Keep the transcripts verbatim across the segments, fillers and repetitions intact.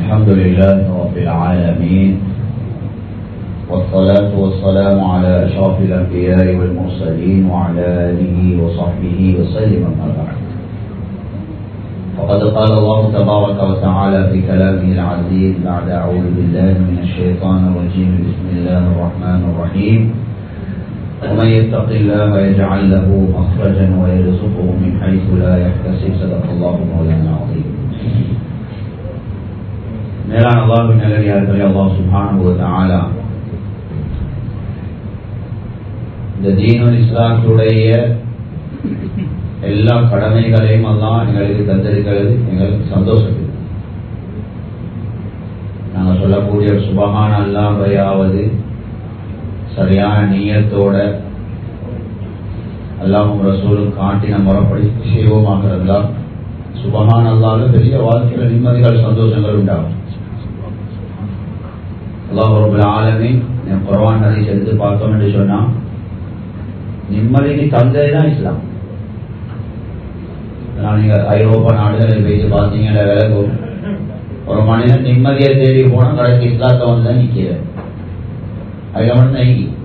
الحمد لله رب العالمين، والصلاة والسلام على أشرف الأنبياء والمرسلين وعلى آله وصحبه وسلم. أما بعد، فقد قال الله تبارك وتعالى في كلامه العزيز بعد أعوذ بالله من الشيطان الرجيم. بسم الله الرحمن الرحيم. ومن يتق الله يجعل له مخرجا ويرزقه من حيث لا يحتسب. صدق الله مولانا العظيم. மேலான அல்லாஹ்வின் நல்லடியார்களே, அல்லாஹ் சுப்ஹானஹு வ தஆலா இந்த தீனுல் இஸ்லாத்துடைய எல்லா கடமைகளையும் அல்லாஹ் எங்களுக்கு தந்திருக்கிறது. எங்களுக்கு சந்தோஷம். நாங்கள் சொல்லக்கூடிய சுபஹான அல்லாஹ்வையாவது சரியான நியத்தோட அல்லாஹ்வும் ரசூலும் காட்டின முறைப்படி செய்வோமாகிறதா சுபஹான் அல்லாஹ்ல பெரிய வாழ்க்கையில நிம்மதிகள் சந்தோஷங்கள் உண்டாகும். அல்லாஹ் ரப்பல் ஆலமீன் குர்ஆன் ஹதீஸ் எடுத்து பார்த்தோம் என்று சொன்னா நிம்மதிக்கு தந்ததுதான் இஸ்லாம். நீங்க ஐரோப்பா நாடுகளில் பேசி பார்த்தீங்கன்னா விலகும் ஒரு மனிதன் நிம்மதியை தேடி போனா கடைசி இஸ்லாத்தை வந்துதான் நிற்கிறது. அதில் மட்டும் தான் இங்கி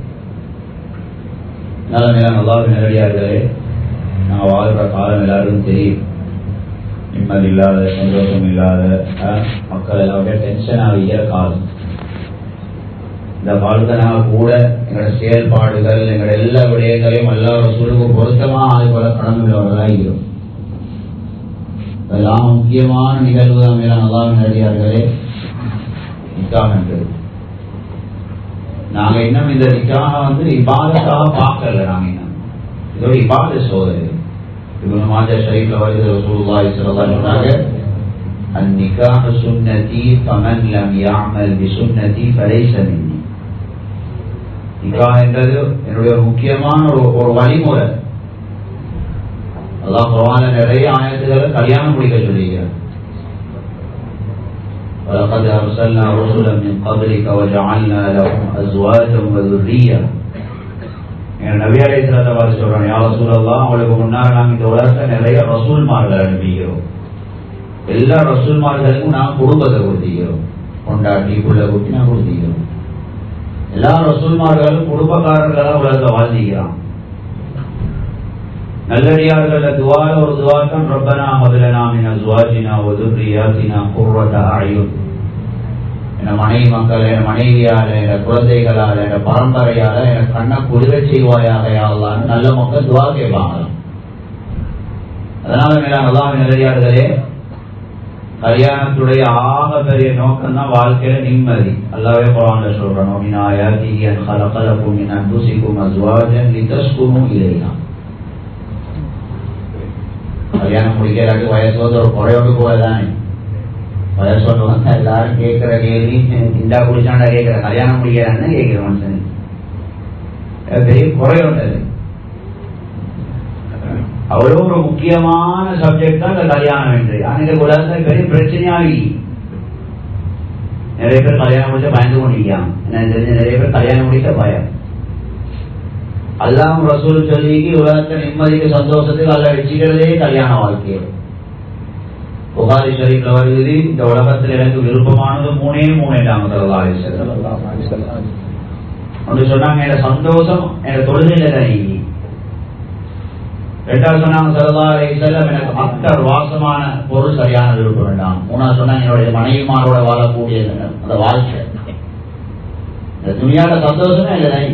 நல்ல மேல நல்லாவும் நேரடியார்களே, நாங்கள் வாழ்கிற காலம் எல்லாருக்கும் தெரியும். நிம்மதி இல்லாத, சந்தோஷம் இல்லாத மக்கள் எல்லாருடைய டென்ஷன் ஆகிய காலம். இந்த காலத்தை நாங்கள் கூட எங்களோட செயல்பாடுகள் எங்களோட எல்லா விடயங்களையும் எல்லா ரசூலுக்கு பொருத்தமா அதுபோல கடமையுள்ளவர்களாக இருக்கிறோம். இதெல்லாம் முக்கியமான நிகழ்வு தான் மேல நல்லாவும் நேரடியார்களே நிக்காஹ் என்றது. நாங்க இன்னும் இந்த நிக்காஹ வந்து இபாதத்தாக பார்க்கல. நாங்க இன்னும் இது ஒரு இபாதத் சோதனை. இப்னு மாஜா ஷரீஃப்ல வருது, ரசூலுல்லாஹி ஸல்லல்லாஹு அலைஹி வஸல்லம் சொன்னாங்க, அன்-நிகாஹ் சுன்னதி ஃபமன் லம் يعمل بسنتي فليس مني. நிக்காஹ் என்றது என்னுடைய முக்கியமான ஒரு ஒரு வழிமுறை. அல்லாஹ் குர்ஆன்ல நிறைய ஆயத்துக்களை கல்யாணம் முடிக்க சொல்லியிருக்கிறார். وَلَقَدْ أَرْسَلْنَا رُسُلًا مِنْ قَبْلِكَ وَجَعَلْنَا لَهُمْ أَزْوَاجًا وَذُرِّيَّةً. நபி அலைஹிஸ்ஸலாத்து வஸலாம் சொல்றாங்க, யா ரசூலல்லாஹ், உங்களுக்கு முன்னால் நாங்கள் இந்த உலகத்தில் நிறைய ரசூல்மார்கள் அனுப்பிக்கிறோம். எல்லா ரசூல்மார்களுக்கும் நாங்கள் குடும்பத்தை கொடுத்திக்கிறோம். கொண்டாட்டி புள்ள குட்டி நான் கொடுத்திக்கிறோம். எல்லா ரசூல்மார்களும் குடும்பக்காரர்களாக உலகத்தை வாழ்ந்திக்கிறான். நல்லடியார்கள் துவால ஒரு துவாத்தான், ரப்பனா ஹப் லனா மின் அஸ்வாஜினா வ ذُرِّيَّاتِنَا قُرَّةَ أَعْيُنٍ. என் மனைவி மக்கள், என் மனைவியால, என் குழந்தைகளால, என் பரம்பரையால எனக்கு கண்ணை குளிர செய்வாயாக யா அல்லாஹ்னு நல்ல மக்கள் துவா கேட்பாங்க. அதனால மேலான அல்லாஹ்வின் நல்லடியார்களே, கல்யாணத்துடைய ஆக பெரிய நோக்கம் தான் வாழ்க்கையில நிம்மதி. அல்லாஹ்வே குர்ஆன்ல சொல்றான், மின் ஆயாத்திஹி அன் خلق لكم من أنفسكم أزواجا لتسكنوا إليها. கல்யாணம் முடிக்கிறாங்க வயசு வந்து ஒரு குறையோடு போகதானே. வயசு வந்து எல்லாரும் கேட்கிற கேள்வி, இந்தா குடிச்சாண்டா கேட்கிற, கல்யாணம் முடிக்கிறான்னு கேட்கிற மனுஷன் பெரிய குறையோண்டது. அவ்வளோ ஒரு முக்கியமான சப்ஜெக்ட் தான் இந்த கல்யாணம் என்று. ஆனால் இந்த உலகத்தில் பெரிய பிரச்சனையாகி நிறைய பேர் கல்யாணம் முடிச்சா பயந்து கொண்டிருக்காங்க. எனக்கு தெரிஞ்ச நிறைய பேர் கல்யாணம் முடிக்க பயம். அல்லாஹ் ரசூல் சொல்லி உலகத்தை நிம்மதிக்கு சந்தோஷத்துக்கு அல்ல வச்சுக்கிறதே கல்யாண வாழ்க்கை. புகாரி ஷரீஃப்ல வருகிறது, இந்த உலகத்தில் எனக்கு விருப்பமானது மூணே மூணு ஸல்லல்லாஹு அலைஹி வஸல்லம் ஒன்று சொன்னாங்க, என் சந்தோஷம் என் தொழுகையில தான். ரெண்டாவது சொன்னாங்க ஸல்லல்லாஹு அலைஹி வஸல்லம், எனக்கு அத்தர் வாசமான பொருள் சரியான விருப்பம் வேண்டாம். மூணாவது சொன்னாங்க, என்னுடைய மனைவிமாரோட வாழக்கூடிய அந்த வாழ்க்கை. இந்த துணியாட சந்தோஷமே இல்லைதான்.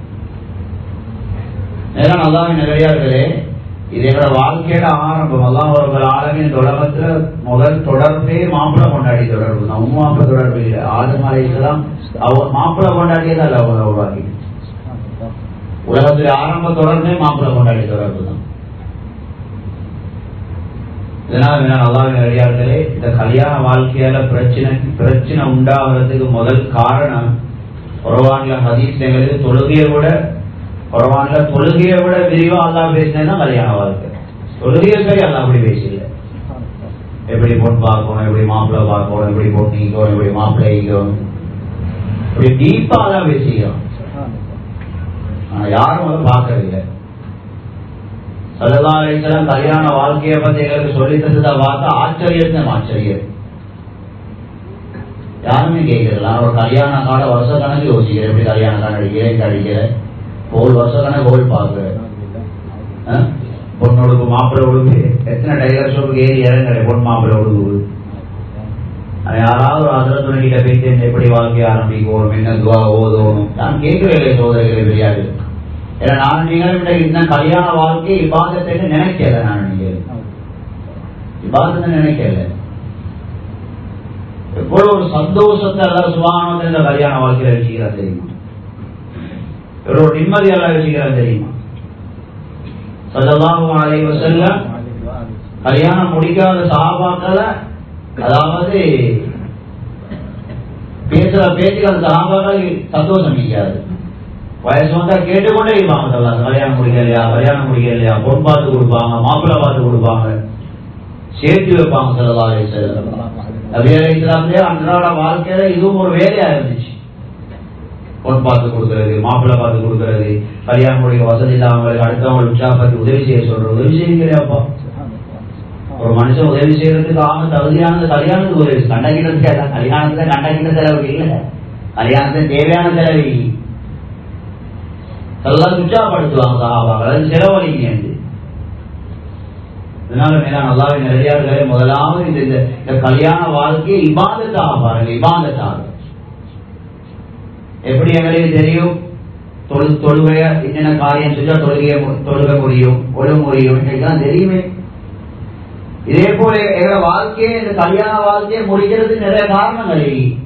நேரம் அல்லாஹ்வின் நல்லடியார்களே, இது எங்களோட வாழ்க்கையோட ஆரம்பம். அல்லாஹ் ரப்பல் ஆலமீன் இந்த உலகத்துல முதல் தொடர்பே மாப்பிள்ளை கொண்டாடி தொடர்பு தான். உம்மு மாப்பிள்ளை தொடர்பு இல்லை. ஆதம் அலைஹிஸ்ஸலாம் அவர் மாப்பிள்ளை கொண்டாடியது அல்ல உருவாக்கி. உலகத்துடைய ஆரம்ப தொடர்பே மாப்பிள்ளை கொண்டாடி தொடர்பு தான். இதனால் அல்லாஹ்வின் நல்லடியார்களே, இந்த கல்யாண வாழ்க்கையால பிரச்சனை பிரச்சனை உண்டாகிறதுக்கு முதல் காரணம் குர்ஆன்ல ஹதீஸ் எங்களுக்கு தொழுகையை விட குர்ஆன்ல தொழுகையை விட விரிவா அல்லாஹ் பேசினதுதான் கல்யாண வாழ்க்கை. தொழுகையை சரி அல்லாஹ் அப்படி பேசல. எப்படி பொண்ணு பார்க்கணும், எப்படி மாப்பிள்ளை பார்க்கணும், எப்படி பொண்ணிக்கணும், எப்படி மாப்பிள்ளைக்கணும், இப்படி டீப்பா தான் பேசிக்கிறோம். ஆனா யாரும் அதை பார்க்கறதில்லை. ஸல்லல்லாஹு அலைஹி வஸல்லம் கல்யாண வாழ்க்கையை பத்தி எங்களுக்கு சொல்லி தந்ததை பார்த்து ஆச்சரியத்தை ஆச்சரியம். யாருமே கேட்கறதில்ல. ஒரு கல்யாண கால வருஷ கணக்கு யோசிக்கிறேன், எப்படி கல்யாண கார்டு அடிக்கிறேன், எங்க அடிக்கிறேன், கோல் வருஷ கணக்கு கோல் பார்க்குறேன். பொண்ணு உடுப்பு மாப்பிள்ளை உடுப்பு எத்தனை டைலர் ஷோப்புக்கு ஏறி இறங்குற பொண்ணு மாப்பிள்ளை உடுப்பு. யாராவது ஒரு அதிர துணை கிட்ட போயிட்டு எப்படி வாழ்க்கையை ஆரம்பிக்கணும், என்ன துவா ஓதணும், நான் கேட்கவே சோதனைகளை தெரியாது. ஏன்னா நான் நீங்கள் இன்னும் கல்யாண வாழ்க்கையை இபாதத்தை நினைக்கல, நான் நீங்கள் இபாதத்தை நினைக்கல. எவ்வளவு ஒரு சந்தோஷத்தை எல்லாம் சுபானத்தை இந்த கல்யாண வாழ்க்கையில வச்சுக்கிறா தெரியுமா, எவ்வளவு நிம்மதி எல்லாம் வச்சுக்கிறா தெரியுமா. ஸல்லல்லாஹு அலைஹி வஸல்லம் கல்யாணம் முடிக்காத சஹாபாக்களை, அதாவது பேசுற பேச்சுக்கு அந்த சஹாபாக்கள் சந்தோஷம் இல்லையாது, வயசு வந்தா கேட்டுக்கொண்டே இருப்பாங்க. கல்யாணம் முடிக்கலையா, கல்யாணம் முடிக்கலையா, பொன் பார்த்து கொடுப்பாங்க, மாப்பிள்ளை பார்த்து கொடுப்பாங்க, சேர்த்து வைப்பாங்க. ஸல்லல்லாஹு அலைஹி வஸல்லம் நபி அலைஹிஸ்ஸலாமுடைய அன்றாட வாழ்க்கையில இதுவும் ஒரு வேலையா இருந்துச்சு. பொன் பார்த்து கொடுக்கறது, மாப்பிள்ளை பார்த்து கொடுக்கறது, கல்யாணம் முடிக்க வசதி இல்லாமங்களுக்கு அடுத்தவங்களுக்கு உற்சாகப்பட்டு உதவி செய்ய சொல்றது. உதவி செய்யலையாப்பா, ஒரு மனுஷன் உதவி செய்யறதுக்கு ஆக தகுதியானது கல்யாணத்துக்கு உதவி. கண்டகிட்டதுக்கு அதான் கல்யாணத்துல கண்டகிட்ட செலவு இல்லை, கல்யாணத்துக்கு தேவையான செலவு இல்லை. எல்லாம் உற்சாகப்படுத்துவாங்க சஹாபாக்கள், அது செலவழிங்க. இதனால மேலான அல்லாஹ்வின் நல்லடியார்களே, முதலாவது இந்த இந்த கல்யாண வாழ்க்கையை இபாதத்தாக பாருங்க, இபாதத்தாக. எப்படி எங்களுக்கு தெரியும், தொழு தொழுகைய என்னென்ன காரியம் செஞ்சா தொழுகைய தொழுக முடியும், ஒழு முடியும், எங்களுக்குதான் தெரியுமே. இதே போல எங்களோட வாழ்க்கையை, இந்த கல்யாண வாழ்க்கையை முடிக்கிறதுக்கு நிறைய காரணங்கள்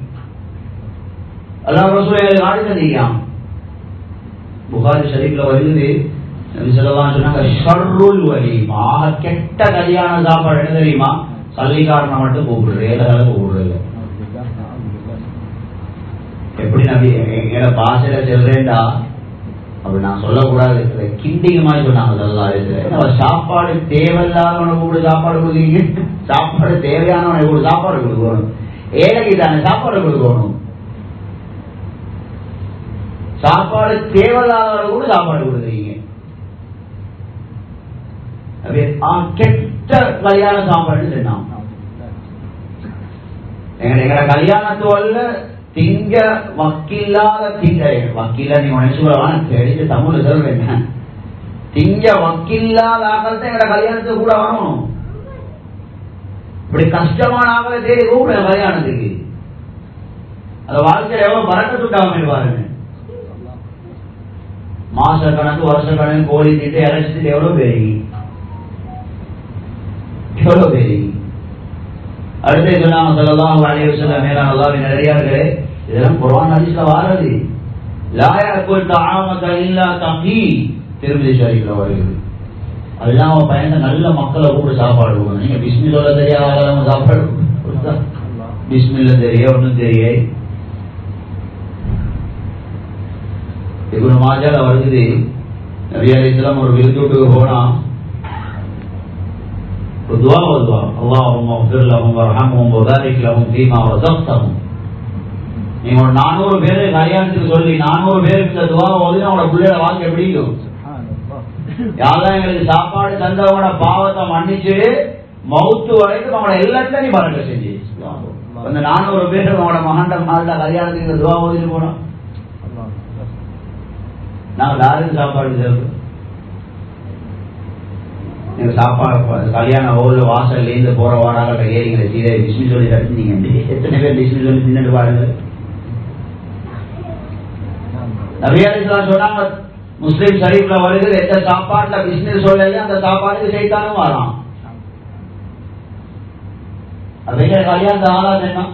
அல்லாஹ் ரசூல் எங்களுக்கு காட்டி தந்திருக்கான். புகாரி ஷரீஃப்ல வருது, நபி ஸல்லல்லாஹு அலைஹி வஸல்லம் ஷர்ருல் வலீமா, கெட்ட கல்யாண சாப்பாடு என்ன தெரியுமா, சல்லிக்காரனை மட்டும் கூப்பிடுறது, ஏழைகளை கூப்பிடுறது. எப்படி நபி எங்கள பாசையில செல்றேன்டா அப்படி நான் சொல்லக்கூடாது, கிண்டிங் மாதிரி சொன்னாங்க ஸல்லல்லாஹு அலைஹி வஸல்லம். சாப்பாடு தேவையில்லாதவனை கூப்பிடு சாப்பாடு கொடுக்குறீங்க, சாப்பாடு தேவையானவனை கூட சாப்பாடு கொடுக்கணும், ஏழைக்கு தானே சாப்பாடு கொடுக்கணும். சாப்பாடு தேவையில்லாதவரை கூட சாப்பாடு கொடுக்குறீங்க. கெட்ட கல்யாண சாப்பாடு சொன்னான். எங்க கல்யாணத்தோல்ல திங்க வக்கில்லாத திங்க வக்கீல நீ நினைச்சு தெரிஞ்ச தமிழ் சொல்றேன், திங்க வக்கில்லாத ஆக்கள் எங்க கல்யாணத்துக்கு கூட வரணும். இப்படி கஷ்டமான ஆக்களை தேடி கூட கல்யாணத்துக்கு அந்த வாழ்க்கையில எவ்வளவு பறக்கத்துட்டாம பாருங்க. மாச கணக்கு வருஷ கணக்கு கோழி திட்டு இறைச்சிட்டு எவ்வளவு பெருகி எவ்வளவு பெருகி. அடுத்து சொன்னாங்க ஸல்லல்லாஹு அலைஹி வஸல்லம், மேலான அல்லாஹ்வின் நல்லடியார்களே, இதெல்லாம் குர்ஆன் ஹதீஸ்ல வாரது. லா யஅகுல் தஆமக இல்லா தகீ, திருமதி ஷரீஃப்ல வருது. அல்லாஹ் பயந்த நல்ல மக்களை கூட சாப்பாடு கொடுக்கணும். நீங்க பிஸ்மில் சொல்ல தெரியாத சாப்பாடு கொடுத்தா, பிஸ்மில்ல தெரிய ஒன்றும் தெரிய. இப்னு மாஜால வருது, நபி அலைஹிஸ்ஸலாம் ஒரு விருந்துக்கு போனா துஆ ஓதுவா, அல்லாஹும்ம ஃபிர் லஹும் வர்ஹம்ஹும் வபாரிக் லஹும் ஃபீமா ரஸக்தஹும். நீங்க ஒரு நானூறு பேரை கல்யாணத்துக்கு சொல்லி நானூறு பேருக்கு இந்த துஆ ஓதுனா அவங்களோட பிள்ளையோட வாழ்க்கை எப்படி இருக்கும்? யாரெல்லாம் எங்களுக்கு சாப்பாடு தந்தவங்களோட பாவத்தை மன்னிச்சு மௌத்து வரைக்கும் அவங்களோட எல்லாத்தையும் நீ பறக்க செஞ்சு அந்த நானூறு பேர் அவங்களோட மகண்ட மாத கல்யாணத்துக்கு இந்த துஆ ஓதிட்டு போனோம். நாங்க யாருக்கு சாப்பாடு செல்றோம்? நீங்க சாப்பாடு கல்யாண ஊர்ல வாசல்ல இருந்து போற வாடாக ஏறிங்க சீதை பிஸ்மி சொல்லி தடுத்தீங்க. எத்தனை பேர் பிஸ்மி சொல்லி தின்னுட்டு பாருங்க. நபி அலைஹிஸ்ஸலாம் சொன்னாங்க, முஸ்லிம் ஷரீஃப்ல வருது, எந்த சாப்பாட்டுல பிஸ்மி சொல்லலையோ அந்த சாப்பாடுக்கு சைத்தானும் வரான். அப்படிங்கிற கல்யாணத்தை ஆளாது என்ன?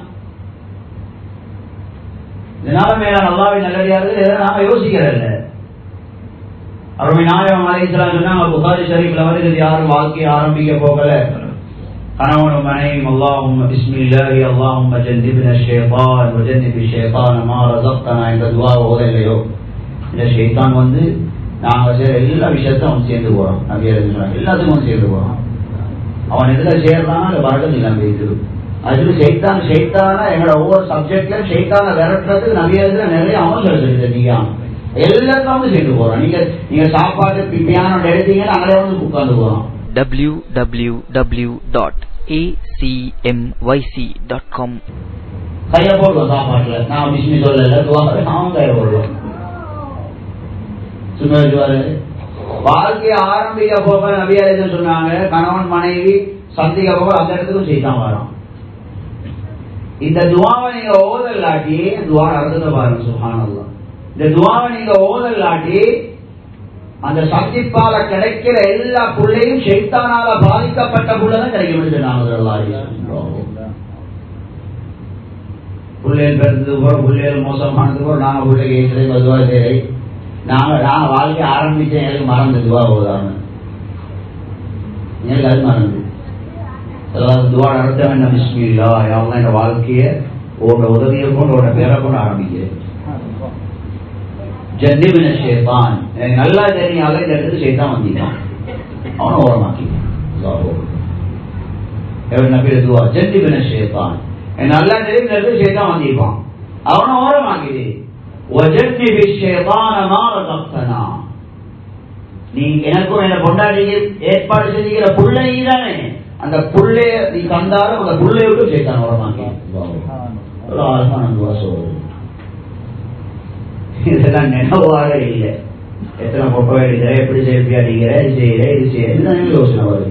இதனால மேலான அல்லாஹ்வின் நல்லடியார்கள் எதை நாம யோசிக்கிறதில்லை. அருமை நாயகம் அலைஹிஸ்ஸலாம் சொன்னாங்க, புகாரி ஷரீஃப்ல வருது, யாரும் வாழ்க்கையை ஆரம்பிக்க போகல, கணவனும் மனைவியும் அல்லாஹும்ம பிஸ்மில்லாஹி அல்லாஹும்ம ஜன்னிப்னா ஷைத்தான் வ ஜன்னிபி ஷைத்தான மா ரஸக்தனா என்ற துஆ ஓதலையோ, இந்த ஷைத்தான் வந்து நாங்க செய்யற எல்லா விஷயத்தையும் அவன் சேர்ந்து போறான். நபி அலைஹிஸ்ஸலாம் எல்லாத்துக்கும் அவன் சேர்ந்து போறான். அவன் எதுல சேர்றான் அது வரது இல்லாம போயிட்டு அதுல ஷைத்தான் ஷைத்தான எங்களோட ஒவ்வொரு சப்ஜெக்ட்லயும் ஷைத்தான விரட்டுறதுக்கு நபி அலைஹிஸ்ஸலாம் நிறைய அமல்கள் செஞ்சிருக்கீங்க. எல்லாத்தையும் வந்து சேர்ந்து போறோம். நீங்க நீங்க சாப்பாடு பியானோ எடுத்தீங்கன்னா அங்கே வந்து உட்கார்ந்து போறோம். W W W dot A C M Y C dot com கையை போடுவோம் சாப்பாட்டுல. நான் பிஸ்மி சொல்லல, துவாவை அவன் கையை போடுவோம். சும்மாரு வாழ்க்கையை ஆரம்பிக்க போக நபியா சொன்னாங்க, கணவன் மனைவி சந்திக்க போக அந்த இடத்துக்கும் செய்தான் வரோம். இந்த துவாவை நீங்க ஓதல்லாட்டி துவா நடந்தத பாருங்க. சுப்ஹானல்லாஹ். இந்த துவாவை நீங்க ஓதல்லாட்டி அந்த சந்திப்பால கிடைக்கிற எல்லா புள்ளையும் ஷைத்தானால பாதிக்கப்பட்ட புள்ளதான் கிடைக்கும். புள்ளைகள் பிறந்தது போற புள்ளைகள் மோசமானது போற நாங்க பிள்ளை கேட்கறது மதுவா தேவை. நாங்க நாங்க வாழ்க்கை ஆரம்பிச்சேன், எனக்கு மறந்து துவா ஓதாம எனக்கு அது மறந்து. அதாவது துவா நடத்த வேண்டாம். பிஸ்மில்லா யாவெல்லாம் என் வாழ்க்கையை உன்னோட உதவியை கொண்டு உன்னோட பேரை கொண்டு ஆரம்பிக்கிறேன். ஜன்னிபின ஷைத்தான், எனக்கு நல்லா தெரியாத இந்த இடத்துக்கு ஷைத்தான் வந்திருக்கான், அவனை ஓரமாக்கிட்டான். நபியுடைய துவா ஜன்னிபின ஷைத்தான், எனக்கு நல்லா தெரியும் இந்த இடத்துக்கு ஷைத்தான் வந்திருப்பான், அவனை ஓரமாக்கிடு. வஜன்னிபி ஷைத்தான மா ரஸக்தனா, நீ எனக்கும் என்ன கொண்டாடி ஏற்பாடு செஞ்சுக்கிற புள்ளை தானே, அந்த புள்ளைய நீ தந்தாலும் அந்த புள்ளைய விட்டு ஷைத்தான் ஓரமாக்கி. ஒரு ஆழமான துவா சொல்றது. இதெல்லாம் நினைவாக இல்லை. எத்தனை பொப்பை அடிக்கிற, எப்படி செல்ஃபி அடிக்கிற, இது செய்யற இது செய்யற யோசனை வருது.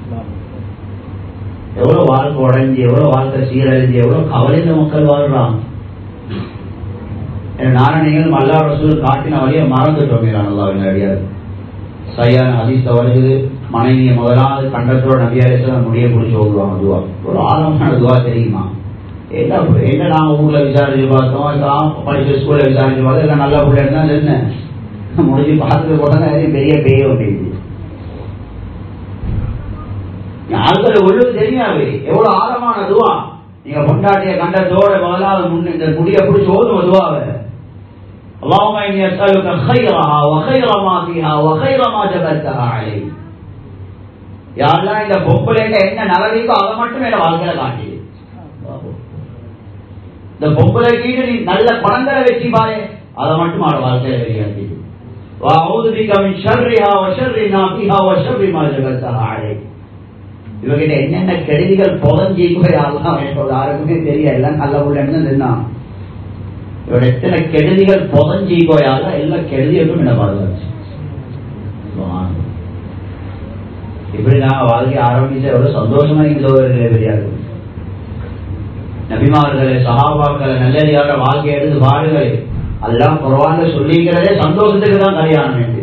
எவ்வளவு வாழ்க்கை உடஞ்சி, எவ்வளவு வாழ்க்கை சீரழிஞ்சு, எவ்வளவு கவலைந்த மக்கள் வாழ்றாங்க. நாரணங்கள் அல்லா ரசூல் காட்டின வழியை மறந்துட்டோம். அல்லாஹ்வின் அடியார் சரியான ஹதீஸ் வருது, மனைவியை முதலாவது கண்டத்தோட நபியாரேச முடிய பிடிச்சி ஓடுவாங்க. துவா ஒரு ஆழமான துவா தெரியுமா? என்ன என்ன நாங்க ஊர்ல விசாரிச்சு பார்த்தோம், படிச்ச ஸ்கூல்ல விசாரிச்சு பார்த்தோம், எல்லாம் நல்ல பிள்ளை இருந்தா என்ன முடிஞ்சு பார்த்துட்டு போட்டா பெரிய பேய் ஒன்று. யாருக்கு உள்ளது தெரியாது எவ்வளவு ஆழமான துவா. நீங்க கொண்டாட்டிய கண்டத்தோட முதலாவது முன் இந்த முடிய பிடிச்சி ஓதும் துவாவை. اللهم إني أسألك خيرها وخير ما فيها وخير ما جبلتها عليه. யா அல்லாஹ், இந்த பொம்பளைங்க என்ன நல்லதோ அதை மட்டும் என்ன வாழ்க்கையில காட்டி. இந்த பொம்பளைக்கு நீ நல்ல பணங்களை வச்சு பாரு, அதை மட்டும் அவட வாழ்க்கையில வெளியாக்கி. வஅஊது பிக மின் ஷர்ரிஹா வ ஷர்ரி மா ஃபீஹா வ ஷர்ரி மா ஜபல்தஹா அலைஹி. இவகிட்ட என்னென்ன கெடுதிகள் புதஞ்சிக்கோ அல்லாஹ் எனக்கு யாருக்குமே தெரியல. எல்லாம் நல்ல உள்ளன்னு நின்னான். இவட எத்தனை கெடுதிகள் புதஞ்சிக்கோயால எல்லா கெடுதிகளும் என்ன பாதுகாச்சு. இப்படி நாங்க வாழ்க்கை ஆரம்பிச்ச எவ்வளவு சந்தோஷமா நீங்க சோதரர்களே பெரியாது. நபிமார்களை சஹாபாக்களை நல்லடியார வாழ்க்கை எடுத்து பாடுகள் எல்லாம் குர்ஆன்ல சொல்லிக்கிறதே சந்தோஷத்துக்கு தான் கல்யாணம் என்று.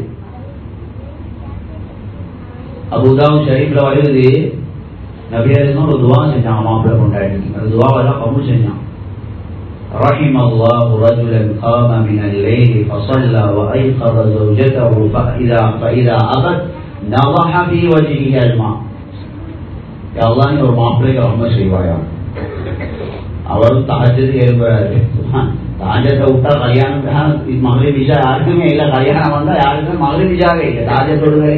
அபூ தாவூத் ஷரீஃப்ல வருது, நபியாரும் ஒரு துவா செஞ்சாங்க மாப்பிள்ளை கொண்டாடி. அந்த துவாவெல்லாம் கபூல் செஞ்சான். رحم الله رجلا قام من الليل فصلى وأيقظ زوجته فإذا فإذا أبت نضح في وجهه الماء. يا الله நீ ஒரு மாப்பிள்ளைக்கு ரஹ்மத் செய்வாயா. அவரும் தஹஜ்ஜுக்கு எழும்புறாரு. தஹஜ்ஜத்தை விட்டா கல்யாணம் மக்ரிப் இஷா யாருக்குமே இல்லை. கல்யாணம் வந்தா யாருக்குமே மக்ரிப் இஷாவே இல்லை. தஹஜ்ஜத் தொழுகை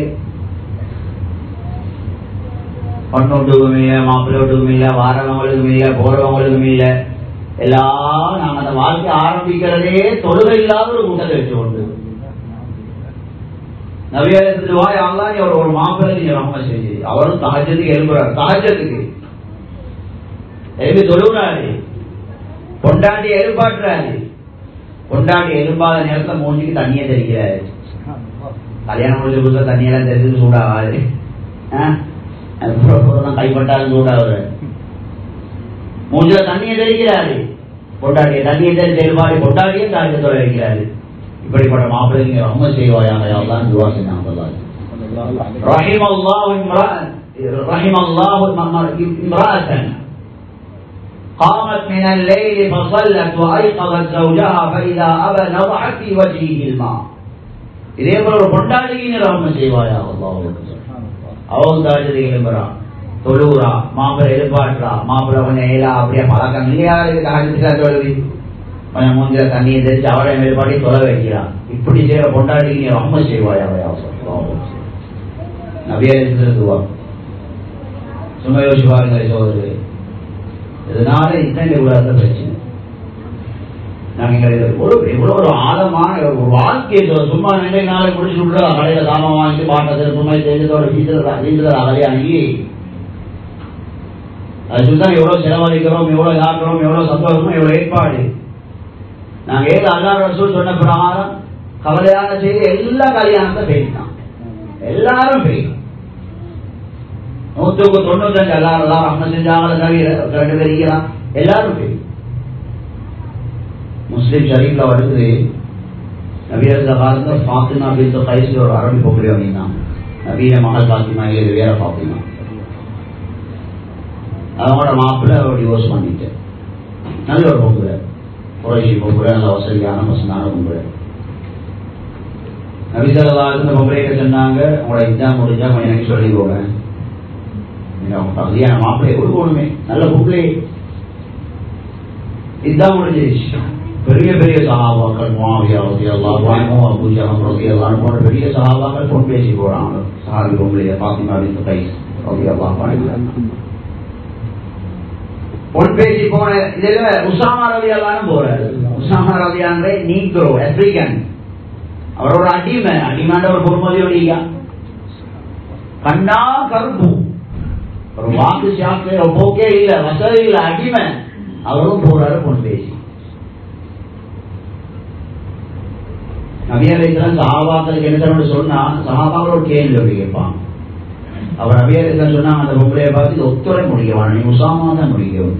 பொண்ணொட்டுக்கும் இல்லை, மாப்பிள்ளை ஒட்டுக்கும் இல்லை, வாரவங்களுக்கும் இல்லை, போறவங்களுக்கும் இல்லை. எல்லாம் நாங்க அந்த வாழ்க்கை ஆரம்பிக்கிறதே தொழுகை இல்லாத ஒரு கூட்டத்தை வச்சு கொண்டு. நபியாரத்துக்கு வாய் அல்லா நீ அவர் ஒரு மாப்பிள்ளை நீங்க ரஹ்மத் செஞ்சு. அவரும் தஹஜ்ஜத்துக்கு எழும்புறாரு. தஹஜ்ஜத்துக்கு எழுப்பி தொழுகிறாரு. பொண்டாட்டி எழுப்பாட்டுறாரு. பொண்டாட்டி எழுப்பாத நேரத்துல மூஞ்சிக்கு தண்ணியை தெரிக்கிறாரு. கல்யாணம் முடிச்ச புதுசா தண்ணியெல்லாம் தெரிஞ்சு சூடாகாது. கைப்பட்டாலும் சூடாகுற மூஞ்சில தண்ணியை தெரிக்கிறாரு. பொண்டாட்டிய தண்ணியை தெரிஞ்சு எழுப்பாரு. பொண்டாட்டியே தாக்கத்தோட இருக்கிறாரு. இப்படிப்பட்ட மாப்பிள்ளை ரஹ்மத் செய்வாயாக யாரெல்லாம் துவா செஞ்சாங்க. ரஹிமல்லாஹு இம்ராஅன் ரஹிமல்லாஹு இம்ராஅத்தன் قامت من الليل فصلت وأيقظت زوجها فإذا أبى نضحت في وجهه الماء. இதே போல ஒரு பொண்டாட்டிக்கு ரஹ்மத் செய்வாயா அல்லாஹ். அவங்க தாஜதி எழும்புறா, தொழுறா, மாப்பிள்ளை எழுப்பாட்டுறா. மாப்பிள்ளை கொஞ்சம் ஏலா அப்படியே பழக்கம் இல்லையா இருக்கு. தொழுவி கொஞ்சம் மூஞ்சில தண்ணியை தெரிஞ்சு அவளை மேல்பாடி தொலை வைக்கிறான். இப்படி செய்யற பொண்டாட்டிக்கு நீ ரஹ்மத் செய்வாயா நபியா. சும்மா யோசிச்சு பாருங்க சோதரே, இதனால இத்தனை கூடாத பிரச்சனை. நாங்க எவ்வளவு ஒரு ஆழமான ஒரு வாழ்க்கையை சும்மா ரெண்டே நாளை முடிச்சு விட்டுறா. கடையில சாமான் வாங்கிட்டு பாட்டை சும்மா தெரிஞ்சதோட வீட்டுல வீட்டுல அகலையாகி அதுதான் எவ்வளவு செலவழிக்கிறோம், எவ்வளவு ஆகிறோம், எவ்வளவு சந்தோஷமோ, எவ்வளவு ஏற்பாடு. நாங்க ஏது அல்லாஹ் ரசூல் சொன்ன பிரகாரம் கவலையான செய்தி எல்லா கல்யாணத்தை பேசினான், எல்லாரும் பேசும். நூற்றுக்கு தொண்ணூத்தஞ்சு எல்லாரும் எல்லாரும் அம்மா செஞ்சாங்கள தவிர ரெண்டு பேர் இருக்கிறான், எல்லாரும் பேசும். முஸ்லிம் ஷரீஃப்ல வருது, நபியரச காலத்துல ஃபாத்திமா பின்த் கைஸ் ஒரு அரபி பொம்பளை அப்படின்னா, நபீன மகள் ஃபாத்திமா இல்லை வேற ஃபாத்திமா. அவங்களோட மாப்பிள்ள டிவோர்ஸ் பண்ணிட்டு நல்ல ஒரு பொம்பளை, குறைஷி பொம்பளை, நல்ல வசதியான வசதியான பொம்பளை. நபிசல்லாத்து இந்த பொம்பளைகிட்ட சொன்னாங்க, உங்களோட எக்ஸாம் முடிஞ்சா கொஞ்சம் எனக்கு சொல்லி போவேன், கல்யாண மாப்பிள்ளையை கொடுக்கணுமே, நல்ல பொம்பளை. இதுதான் முடிஞ்சிருச்சு. பெரிய பெரிய சஹாபாக்கள் முஆவியா ரலியல்லாஹு அன்ஹு, அபூ ஜஹல் ரலியல்லாஹு அன்ஹு போன்ற பெரிய சஹாபாக்கள் பொன் பேசி போறாங்க. சஹாபி பொம்பளைய ஃபாத்திமா பின்த் கைஸ் ரலியல்லாஹு அன்ஹா பொன் பேசி போன இதுல உசாமா ரலியல்லாஹு அன்ஹு போறாரு. உசாமா ரலியல்லாஹு அன்ஹு நீக்ரோ ஆப்பிரிக்கன், அவரோட அடிமை, அடிமையான ஒரு பொறுமதியோட கண்ணா கருப்பு, ஒரு வாக்கு சாக்கு போக்கே இல்ல, வசதி இல்ல, அடிமை. அவரும் போறாரு பொன் பேசி. நபி அலைஹிஸ்ஸலாம் சஹாபாக்களுக்கு என்ன தரணும் சொன்னா, சஹாபாக்கள் ஒரு கேள்வி அப்படி கேட்பாங்க. அவர் நபி அலைஹிஸ்ஸலாம் சொன்னாங்க, அந்த பொம்பளையை பார்த்து இது ஒத்துரை முடிக்கவான, நீ உசாமா தான் முடிக்கவும்.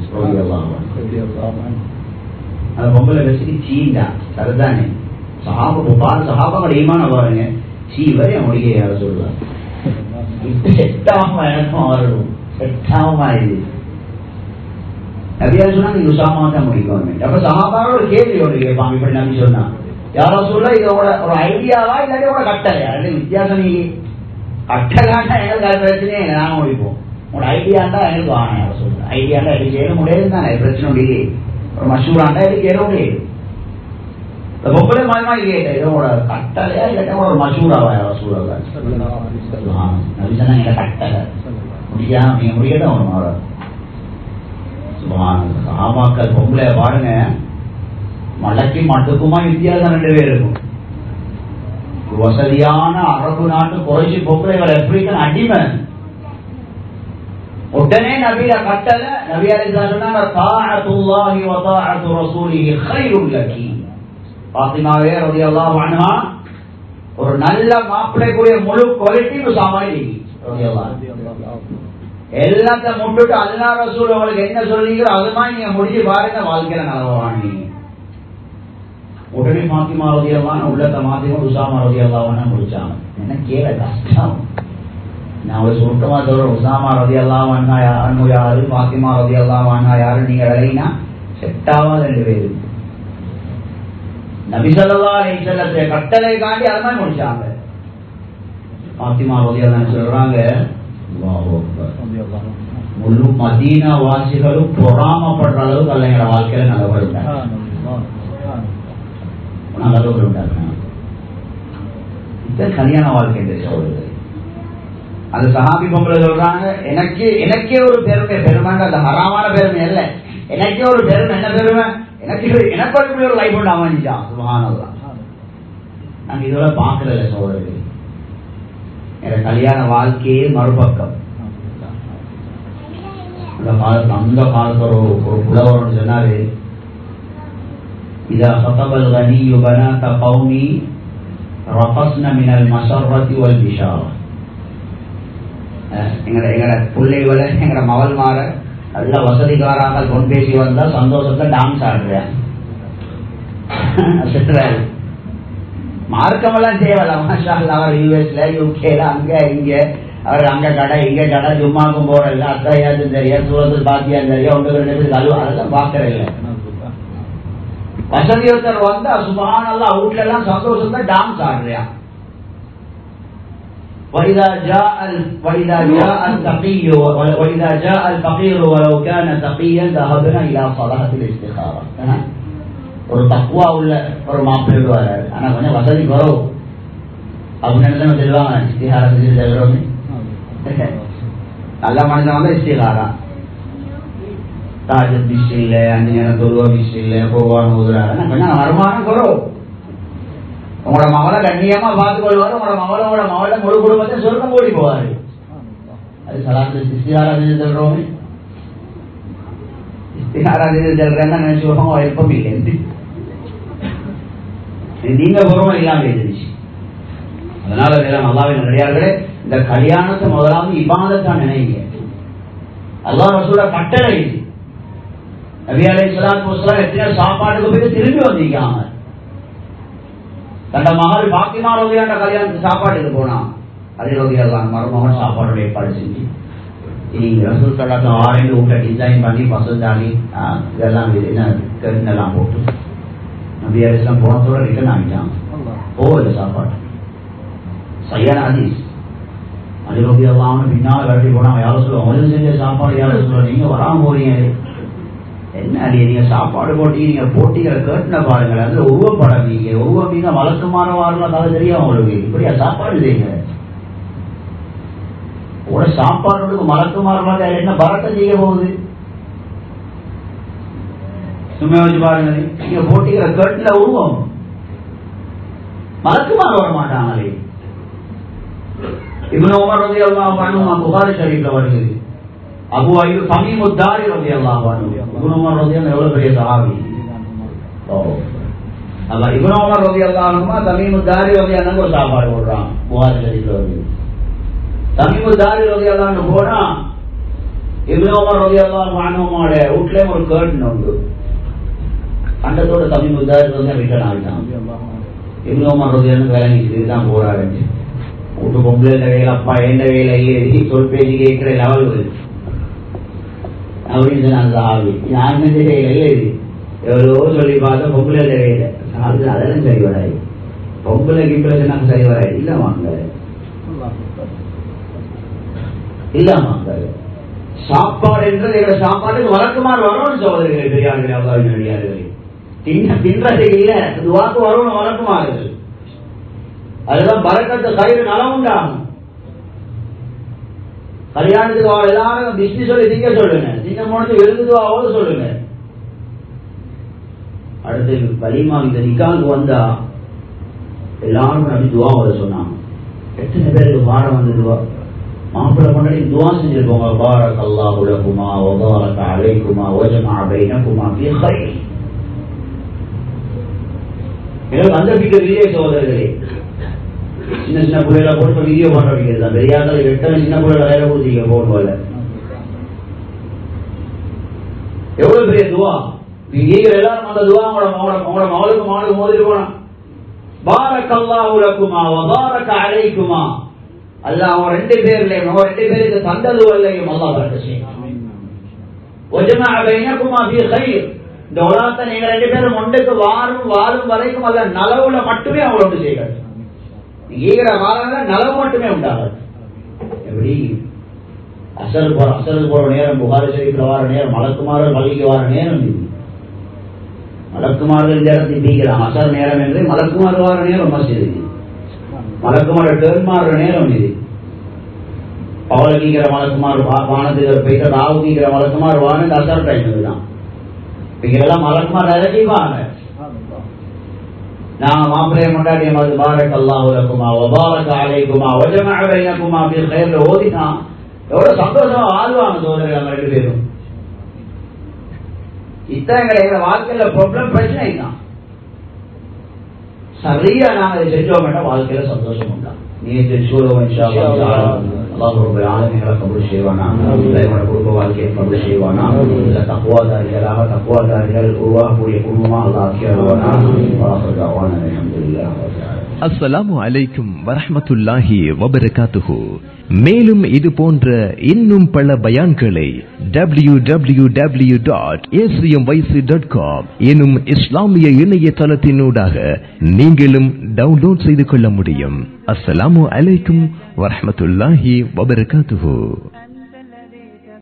அந்த பொம்பளை வச்சுட்டு சீண்டா சரிதானே, சஹாபா பாரு சஹாபாக்கள் ஈமான பாருங்க, சீ வரைய முடிக்க யார சொல்லுவாங்க. இப்ப செட்டாகும் எனக்கும் வரணும், செட்டாகுமா இது. நபி அலைஹிஸ்ஸலாம் சொன்னா நீ உசாமா தான் முடிக்கணும். அப்ப சஹாபாக்கள் ஒரு கேள்வி ஒன்று கேட்பாங்க, இப்படி நபி சொன்னா யாரோ சொல்ல இதோட ஒரு ஐடியாவா இல்லாட்டி ஒரு கட்டளையா, ரெண்டு வித்தியாசம். நீ கட்டலாண்டா எங்களுக்கு பிரச்சனையே இல்லை, நாங்க முடிப்போம். உங்களோட ஐடியாண்டா எங்களுக்கு வாங்க, யாரோ சொல்ல ஐடியாண்டா எடுக்க ஏற முடியாது தானே, பிரச்சனை முடியே. ஒரு மஷூராண்டா எடுக்க ஏற முடியாது. இந்த பொம்பளை மாதிரி கேட்டேன், இதோட கட்டளையா இல்லாட்டி ஒரு மஷூராவா யாரோ சொல்லல. நபிசனா எங்க கட்டளை முடியா, நீங்க முடியதான் ஒரு மாற சஹாபாக்கள் பொம்பளை பாருங்க, மலைக்கு மட்டுக்குமா வித்தியாசம் ரெண்டு பேர் இருக்கும். வசதியான அரபு நாட்டு குறைச்சி பொம்பளைகள் ஆப்பிரிக்கன் அடிமை. உடனே நபியில கட்டளை, நபி அலைஹிஸ்ஸலாம் சொன்னாங்க, தாஅத்துல்லாஹி வ தாஅத்து ரசூலிஹி கைருல் லகி. ஃபாத்திமாவே ரலியல்லாஹு அன்ஹா ஒரு நல்ல மாப்பிள்ளைக்குரிய முழு குவாலிட்டி உசாமாய் ரலியல்லாஹு எல்லாத்தையும் முட்டுட்டு அல்லாஹ் ரசூல் உங்களுக்கு என்ன சொல்றீங்களோ அது மாதிரி நீங்க முடிச்சு பாருங்க, வாழ்க்கையில நலவானி. உடனே ஃபாத்திமா ரலியல்லாஹு அன்ஹா உள்ளத்தை மாத்திமா உசாமா ரலியல்லாஹு அன்ஹா முடிச்சாங்க. என்ன கேள கஷ்டம், நான் ஒரு சுருக்கமா சொல்றேன். உசாமா ரலியல்லாஹு அன்ஹா அன்ஹு யாரு, ஃபாத்திமா ரலியல்லாஹு அன்ஹா யாரு நீங்க விளையினா செட்டாவா ரெண்டு பேரு. நபி ஸல்லல்லாஹு அலைஹி வஸல்லம் கட்டளை காண்டி அது மாதிரி முடிச்சாங்க. ஃபாத்திமா ரலியல்லாஹு அன்ஹா சொல்றாங்க, அல்லாஹு அக்பர், முழு மதீனா வாசிகளும் பொறாமப்படுற அளவுக்கு அல்ல எங்களோட வாழ்க்கையில நல்லவர்கள் நல்லவர்கள் உண்டாக்குறாங்க. கல்யாண வாழ்க்கை என்று சொல்றது. அந்த சஹாபி பொம்பளை சொல்றாங்க, எனக்கு எனக்கே ஒரு பெருமை, பெருமைன்ற அந்த ஹராமான பெருமை அல்ல, எனக்கே ஒரு பெருமை. என்ன பெருமை? எனக்கு எனக்கு ஒரு லைஃப் ஒன்று அமைஞ்சான். சுபஹானல்லாஹ், நாங்க இதோட பாக்குறதில்ல சோதரர்கள். எங்க கல்யாண வாழ்க்கையே மறுபக்கம். அந்த காலத்து அந்த காலத்து ஒரு ஒரு புலவர் சொன்னாரு, இதா ஹதபல் கனியு பனாத கௌமி ரஃபஸ்ன மினல் மஸர்ரதி வல் பிஷாரா. எங்கட எங்கட பிள்ளைகள எங்கட மகள் மாற நல்ல வசதிக்காராக பொன் பேசி வந்தா சந்தோஷத்தை டான்ஸ் ஆடுறேன். மார்க்கமெல்லாம் தேவையில்ல, மாஷா அல்லாஹ். அவர் யூஎஸ்ல யூகேல அங்க இங்க அவர் அங்க கடை இங்க கடை ஜும்மாக்கும் போறதில்ல, அத்தையாச்சும் தெரியும், சூரத்தில் பாத்தியான்னு தெரியும், ஒன்று ரெண்டு பேருக்கு கல்வா அதெல்லாம் பார்க்கறது இல்லை. வசதியொருத்தர் வந்தா சுபஹானல்லாஹ் வீட்டுல எல்லாம் சந்தோஷத்தை டான்ஸ் ஆடுறியா. وإذا جاء وإذا جاء التقي وإذا جاء الفقير ولو كان تقيا ذهبنا إلى صلاة الاستخارة. ஒரு தக்குவா உள்ள ஒரு மாப்பிள்ளை வராரு, ஆனா கொஞ்சம் வசதி குறவு அப்படின்னு சொல்லுவாங்க, இஸ்திகாரா செஞ்சு தருவோமே. நல்ல மனிதன் வந்து இஸ்திகாரா தாஜத் பிஷ் இல்லை, அஞ்சு நேரம் தொழுவா பிஷ் இல்லை, போவான்னு ஊதுறாரு, கொஞ்சம் வருமானம் குறவு. உங்களோட மகளை கண்ணியமா பார்த்துக் கொள்வாரு, உங்களோட மகளோட மகளை முழு குடும்பத்தை சொர்க்கம் கூடி போவாரு. அது சலாத்து இஸ்திகாரா செஞ்சு தருவோமே. யாராவது செல்றேன்னா நினைச்சுக்கோங்க எப்பவும் இல்லை, நீங்க பொறுமை இல்லாம இருந்துச்சு. அதனால இதெல்லாம் அல்லாஹ்வின் நல்லடியார்களே, இந்த கல்யாணத்தை முதலாவது இபாதத்தா நினைங்க. அல்லாஹ் ரசூலோட கட்டளை இது. நபி அலைஹிஸ்ஸலாத்து வஸலாம் எத்தனை சாப்பாட்டுக்கு போய் திரும்பி வந்திருக்காங்க. தந்த மகள் பாத்திமா ரலியல்லாஹு கல்யாணத்துக்கு சாப்பாட்டுக்கு போனா, அதே ரலியல்லாஹு மருமகன் சாப்பாடு ஏற்பாடு செஞ்சு நீங்க ரசூல் ஸல்லல்லாஹு அலைஹி ஆரஞ்சு ஊட்ட டிசைன் பண்ணி பசந்தாடி இதெல்லாம் என்ன கருந்தெல்லாம் போட்டு நபி அலைஹிஸ்ஸலாம் போனதோட ரிட்டர்ன் ஆகிட்டாங்க. போகல சாப்பாடு. சரியான ஹதீஸ். அது ரலியல்லாஹு பின்னால வரட்டி போனாங்க. யாரும் சொல்லுவாங்க முதல்ல செஞ்ச சாப்பாடு யாரும் சொல்லுவாங்க, நீங்க வராம போறீங்க என்ன அடி, நீங்க சாப்பாடு போட்டி நீங்க போட்டிகளை கேட்டுன பாருங்கள், அதுல உருவப்படம் நீங்க உருவம் நீங்க வழக்கமான வாரலாம் கதை தெரியும் உங்களுக்கு. இப்படியா சாப்பாடு செய்யுங்க, ஒரு சாப்பாடு மலக்குமாறு என்ன பரட்டம் செய்ய போகுது? சும்மா வச்சு பாருங்க, நீங்க போட்டிக்கிற கேட்டுல உருவம் மலக்குமாறு வர மாட்டாங்களே. இப்னு உமர் ரலியல்லாஹு அன்ஹு புகாரி ஷரீஃப்ல வருகிறது. அபூ அய்யூப் தமீமு தாரி ரலியல்லாஹு அன்ஹு, இப்னு உமர் ரலியல்லாஹு எவ்வளவு பெரிய சஹாபி. ஓ அல்ல, இப்னு உமர் ரலியல்லாஹு அன்ஹு தமீமு தாரி ரலியல்லாஹு அன்ஹு சாப்பாடு போடுறான். புகாரி ஷரீஃப்ல வருகிறது. தமீமு தாரி ரலியல்லாஹு அன்ஹு போனா இப்னு உமர் ரலியல்லாஹு அன்ஹுவோட வீட்ல ஒரு கர்டன் உண்டு. அண்டத்தோட தமீமு தாரி ரலியல்லாஹு ரிட்டர்ன் ஆயிட்டான். இப்னு உமர் ரலியல்லாஹு வேலை இதுதான் போறாரு. வீட்டு பொம்பளை வேலை, அப்பா எந்த வேலை ஏறி சொல் பேசி கேட்கிற லெவல் வருது அப்படின்னு சொன்னாங்க. ஆவி நான் செஞ்ச வேலை இது எவ்வளோ சொல்லி பார்த்தா பொம்பளை வேலை அதெல்லாம் சரி வராது. பொம்பளை கிம்பளை சொன்னாங்க சரி வராது. இல்ல வாங்க இல்லாம சாப்பாடு என்றது எங்க சாப்பாட்டுக்கு வழக்கமாக வரணும். சோதரிகளை பெரியார்களே அல்லாஹ்வின் நல்லடியார்களே, தின்ன தின்றதை இல்ல துவாக்கு வரணும் வழக்கமாகுது. அதுதான் பரக்கத்து கயிறு நலம் உண்டாகும். கல்யாணத்துக்கு எல்லாரும் பிஸ்னி சொல்லி திங்க சொல்லுங்க, திங்க முடிஞ்சு எழுதுவாவோடு சொல்லுங்க. அடுத்து வலிமா இந்த நிக்காவுக்கு வந்தா எல்லாரும் அப்படி துவா வர சொன்னாங்க. எத்தனை பேருக்கு பாடம் வந்து துவா மாப்பிள்ளை கொண்டாடி துவா செஞ்சிருக்கோங்க. பாரக் அல்லாஹு லகுமா வ பாரக அலைக்குமா வ ஜமஅ பைனகுமா ஃபீ கைர். எனக்கு அந்த பிக்கர் இல்லையே சகோதரர்களே. சின்ன சின்ன பிள்ளைகளை போட்டு வீடியோ போட்ட வைக்கிறது, பெரியாக்களை எத்தனை சின்ன பிள்ளைகளை வேலை கொடுத்தீங்க போன் போல. எவ்வளவு பெரிய துவா. நீங்க எல்லாரும் அந்த துவா உங்களோட மகளுக்கு மகளுக்கு மோதிட்டு போனா பாரக் அல்லாஹு லகுமா வ பாரக அலைக்குமா. அல்லாஹ் அவன் ரெண்டு பேர்லையும் அவன் ரெண்டு பேருக்கு தந்தது வல்லையும் அல்லாஹ் பரக்கத் செய்வான். வஜமஅ பைனகுமா ஃபீ கைர். இந்த உலகத்தை நீங்க ரெண்டு பேரும் ஒன்றுக்கு வாரும் வாழும் வரைக்கும் அல்ல நலவுல மட்டுமே அவங்களோடு செய்கிறார். ஈகிற காலங்களில் நலவு மட்டுமே உண்டாகாது. எப்படி அசல் போற அசல் போற நேரம் புகாரி ஷரீஃப்ல வர நேரம் மலக்குமார்கள் பள்ளிக்கு வர நேரம் இது. மலக்குமார்கள் இந்த இடத்தை தீக்கிறான். அசல் நேரம் என்று மலக்குமார் வர நேரம் மஸ்ஜிது. மலக்குமார் டேர்ன் மாறுற நேரம் இது. பவளக்கிற மலக்குமார் வானத்துக்கு போயிட்டு ராவுக்கிற மலக்குமார் வானது அசல் டைம் இதுதான். இதெல்லாம் மலக்குமார் இறக்கிவாங்க. நான் மாப்பிள்ளைய கொண்டாடிய மாதிரி பாரக் அல்லாஹு லகுமா வ பாரக அலைக்குமா வ ஜமஅ பைனகுமா ஃபீ கைர் ஓதினா எவ்வளவு சந்தோஷமா வாழ்வாங்க சோதரர்கள் ரெண்டு பேரும். இத்தனை எங்க வாழ்க்கையில ப்ராப்ளம் பிரச்சனை தான். சரியா நாங்க இதை செஞ்சோம் வாழ்க்கையில சந்தோஷம் உண்டா. நீ சொல்லுவோம் இன்ஷா அல்லாஹ். அல்லாஹ் ரப்பல் ஆலமீன் கபூல் செய்வானா, நம்மளோட குடும்ப வாழ்க்கையை கபூல் செய்வானா, இல்ல தக்வாதாரிகளாக தக்வாதாரிகள் உருவாகக்கூடிய குடும்பமா அல்லாஹ் ஆக்கியவானா. அல்ஹம்துலில்லாஹ். அஸ்ஸலாமு அலைக்கும் வரஹ்மத்துல்லாஹி வபரகாத்துஹு. மேலும் இது போன்ற இன்னும் பல பயான்களை W W W dot A C M Y C dot com எனும் இஸ்லாமிய இணையதளத்தினூடாக நீங்களும் டவுன்லோட் செய்து கொள்ள முடியும். அஸ்ஸலாமு அலைக்கும் வரஹ்மத்துல்லாஹி வபரகாத்துஹு.